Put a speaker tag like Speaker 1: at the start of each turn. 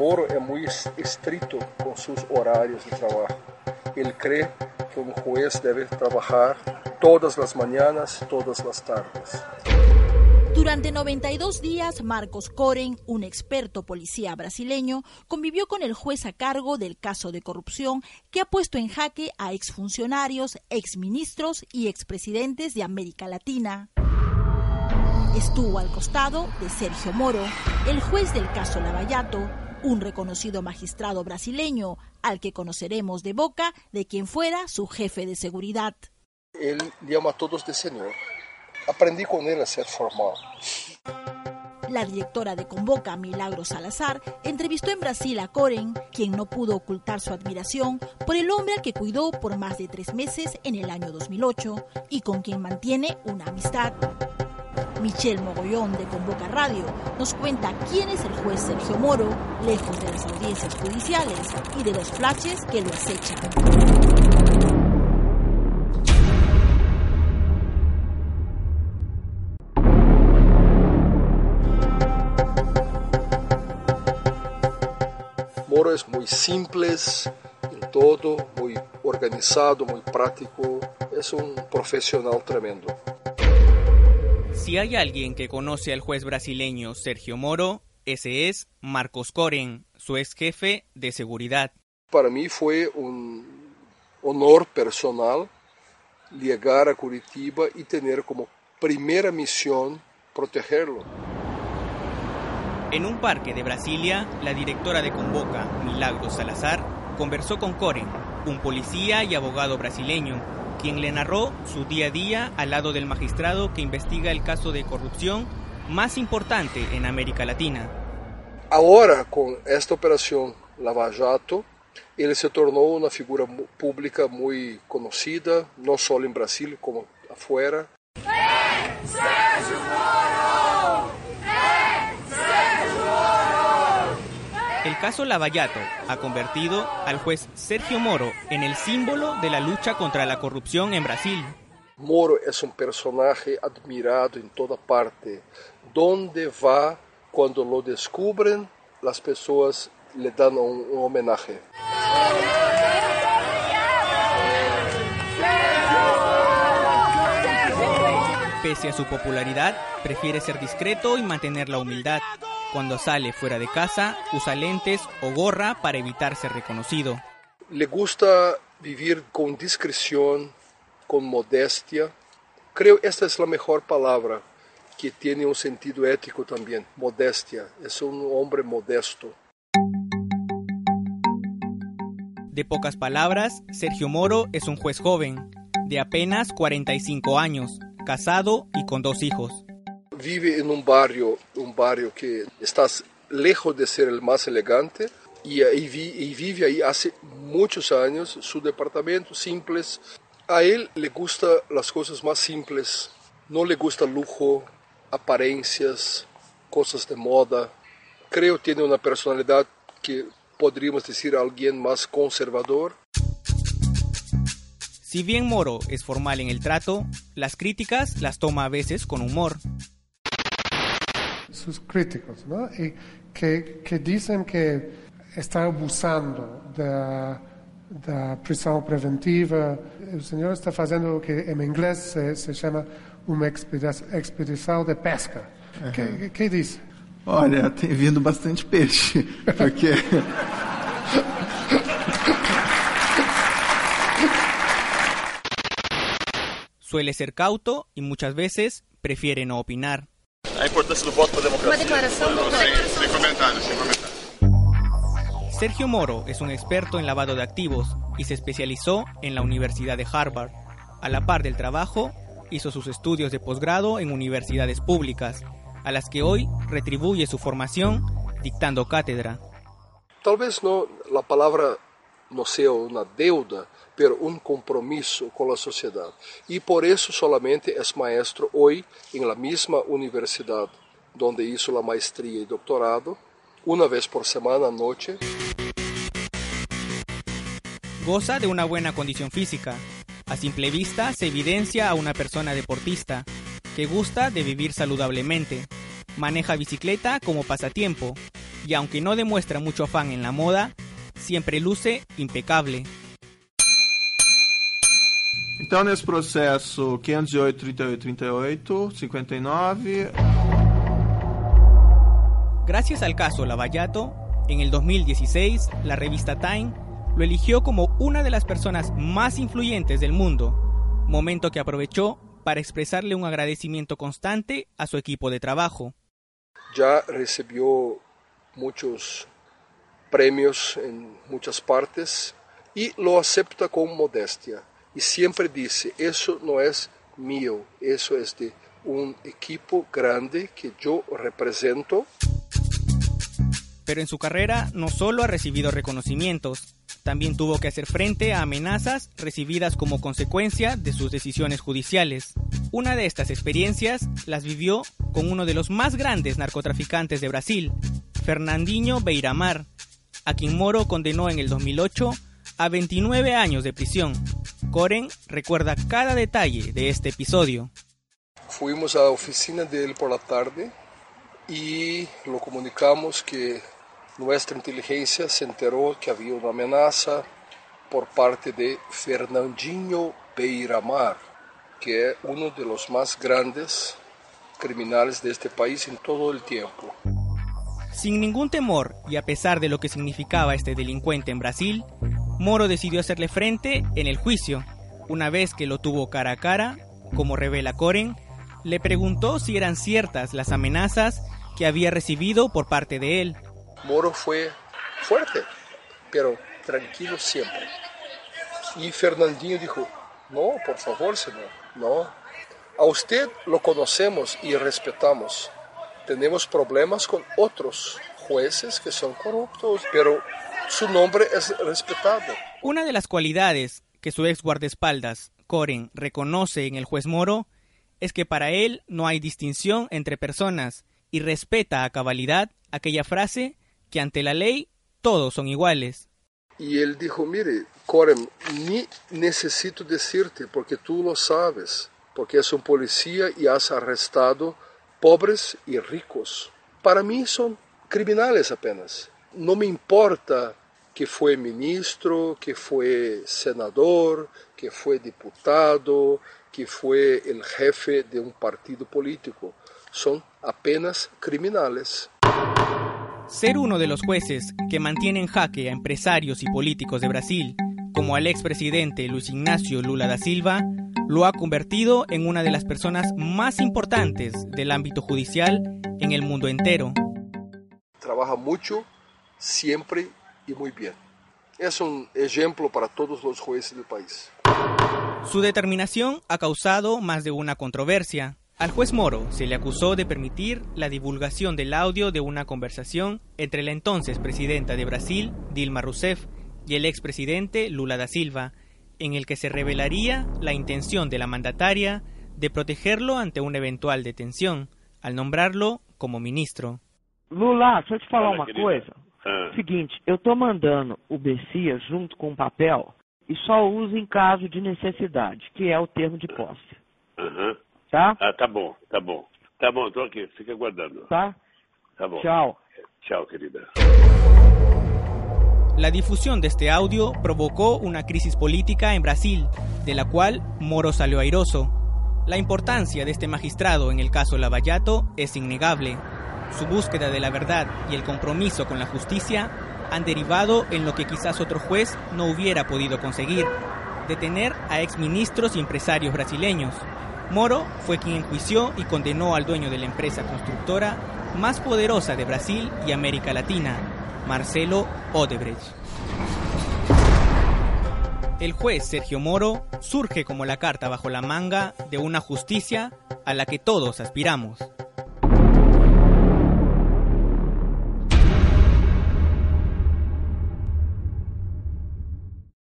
Speaker 1: Moro es muy estricto con sus horarios de trabajo. Él cree que un juez debe trabajar todas las mañanas, todas las tardes.
Speaker 2: Durante 92 días, Marcos Coren, un experto policía brasileño, convivió con el juez a cargo del caso de corrupción que ha puesto en jaque a exfuncionarios, exministros y expresidentes de América Latina. Estuvo al costado de Sergio Moro, el juez del caso Lava-Jato, un reconocido magistrado brasileño al que conoceremos de boca de quien fuera su jefe de seguridad.
Speaker 1: Él llama a todos de señor. Aprendí con él a ser formal.
Speaker 2: La directora de Convoca, Milagros Salazar, entrevistó en Brasil a Coren, quien no pudo ocultar su admiración por el hombre al que cuidó por más de 3 meses en el año 2008 y con quien mantiene una amistad. Michelle Mogollón de Convoca Radio nos cuenta quién es el juez Sergio Moro, lejos de las audiencias judiciales y de los flashes que lo acechan.
Speaker 1: Moro es muy simple en todo, muy organizado, muy práctico. Es un profesional tremendo.
Speaker 3: Si hay alguien que conoce al juez brasileño Sergio Moro, ese es Marcos Coren, su ex jefe de seguridad.
Speaker 1: Para mí fue un honor personal llegar a Curitiba y tener como primera misión protegerlo.
Speaker 3: En un parque de Brasilia, la directora de Convoca, Milagros Salazar, conversó con Coren, un policía y abogado brasileño, quien le narró su día a día al lado del magistrado que investiga el caso de corrupción más importante en América Latina.
Speaker 1: Ahora, con esta operación Lava-Jato, él se tornó una figura pública muy conocida, no solo en Brasil, como afuera.
Speaker 3: El caso Lava-Jato ha convertido al juez Sergio Moro en el símbolo de la lucha contra la corrupción en Brasil.
Speaker 1: Moro es un personaje admirado en toda parte. Donde va, cuando lo descubren, las personas le dan un homenaje.
Speaker 3: Pese a su popularidad, prefiere ser discreto y mantener la humildad. Cuando sale fuera de casa, usa lentes o gorra para evitar ser reconocido.
Speaker 1: Le gusta vivir con discreción, con modestia. Creo que esta es la mejor palabra, que tiene un sentido ético también, modestia. Es un hombre modesto.
Speaker 3: De pocas palabras, Sergio Moro es un juez joven, de apenas 45 años, casado y con 2 hijos.
Speaker 1: Vive en un barrio que está lejos de ser el más elegante y vive ahí hace muchos años. Su departamento simples. A él le gustan las cosas más simples. No le gusta lujo, apariencias, cosas de moda. Creo que tiene una personalidad que podríamos decir alguien más conservador.
Speaker 3: Si bien Moro es formal en el trato, las críticas las toma a veces con humor.
Speaker 4: Sus críticos, ¿no? Y que dicen que está abusando de prisión preventiva. El señor está haciendo lo que en inglés se llama una expedición de pesca.
Speaker 5: Uhum.
Speaker 4: ¿Qué dice?
Speaker 5: Olha, tem vindo bastante peixe, porque...
Speaker 3: Suele ser cauto y muchas veces prefiere no opinar.
Speaker 6: A importância do voto para a democracia.
Speaker 7: Uma declaração do voto.
Speaker 6: Sem comentários.
Speaker 3: Sergio Moro es un experto en lavado de activos y se especializó en la Universidad de Harvard. A la par del trabajo, hizo sus estudios de posgrado en universidades públicas, a las que hoy retribuye su formación dictando cátedra.
Speaker 1: Tal vez no, la palabra no sea una deuda, pero un compromiso con la sociedad. Y por eso solamente es maestro hoy en la misma universidad donde hizo la maestría y doctorado, una vez por semana anoche.
Speaker 3: Goza de una buena condición física. A simple vista se evidencia a una persona deportista que gusta de vivir saludablemente. Maneja bicicleta como pasatiempo. y aunque no demuestra mucho afán en la moda, siempre luce impecable.
Speaker 7: Então, nesse processo 508, 38, 38, 59...
Speaker 3: Gracias al caso Lavallato, en el 2016, la revista Time lo eligió como una de las personas más influyentes del mundo, momento que aprovechó para expresarle un agradecimiento constante a su equipo de trabajo.
Speaker 1: Ya recibió muchos premios en muchas partes y lo acepta con modestia. Y siempre dice, eso no es mío, eso es de un equipo grande que yo represento.
Speaker 3: Pero en su carrera no solo ha recibido reconocimientos, también tuvo que hacer frente a amenazas recibidas como consecuencia de sus decisiones judiciales. Una de estas experiencias las vivió con uno de los más grandes narcotraficantes de Brasil, Fernandinho Beiramar, a quien Moro condenó en el 2008 a 29 años de prisión. Koren recuerda cada detalle de este episodio.
Speaker 1: Fuimos a la oficina de él por la tarde y lo comunicamos que nuestra inteligencia se enteró que había una amenaza por parte de Fernandinho Beiramar, que es uno de los más grandes criminales de este país en todo el tiempo.
Speaker 3: Sin ningún temor y a pesar de lo que significaba este delincuente en Brasil, Moro decidió hacerle frente en el juicio. Una vez que lo tuvo cara a cara, como revela Koren, le preguntó si eran ciertas las amenazas que había recibido por parte de él.
Speaker 1: Moro fue fuerte, pero tranquilo siempre. Y Fernandinho dijo, no, por favor, señor, no. A usted lo conocemos y respetamos. Tenemos problemas con otros jueces que son corruptos, pero su nombre es respetado.
Speaker 3: Una de las cualidades que su ex guardaespaldas, Koren, reconoce en el juez Moro es que para él no hay distinción entre personas y respeta a cabalidad aquella frase que ante la ley todos son iguales.
Speaker 1: Y él dijo, mire, Koren, ni necesito decirte porque tú lo sabes, porque es un policía y has arrestado pobres y ricos. Para mí son criminales apenas. No me importa que fue ministro, que fue senador, que fue diputado, que fue el jefe de un partido político. Son apenas criminales.
Speaker 3: Ser uno de los jueces que mantiene en jaque a empresarios y políticos de Brasil, como al expresidente Luis Ignacio Lula da Silva, lo ha convertido en una de las personas más importantes del ámbito judicial en el mundo entero.
Speaker 1: Trabaja mucho, siempre y muy bien. Es un ejemplo para todos los jueces del país.
Speaker 3: Su determinación ha causado más de una controversia. Al juez Moro se le acusó de permitir la divulgación del audio de una conversación entre la entonces presidenta de Brasil, Dilma Rousseff, y el expresidente Lula da Silva, en el que se revelaría la intención de la mandataria de protegerlo ante una eventual detención, al nombrarlo como ministro.
Speaker 8: Lula, deixa eu te falar uma coisa. Seguinte, eu tô mandando o Bessias junto com o papel e só uso em caso de necessidade, que é o termo de posse. Tá?
Speaker 9: Ah, tá bom. Tá bom, tô aqui, fica aguardando.
Speaker 8: Tá?
Speaker 9: Tá bom.
Speaker 8: Chao.
Speaker 9: Chao, querida.
Speaker 3: La difusión de este audio provocó una crisis política en Brasil, de la cual Moro salió airoso. La importancia de este magistrado en el caso Lavallato es innegable. Su búsqueda de la verdad y el compromiso con la justicia han derivado en lo que quizás otro juez no hubiera podido conseguir: detener a exministros y empresarios brasileños. Moro fue quien enjuició y condenó al dueño de la empresa constructora más poderosa de Brasil y América Latina, Marcelo Odebrecht. El juez Sergio Moro surge como la carta bajo la manga de una justicia a la que todos aspiramos.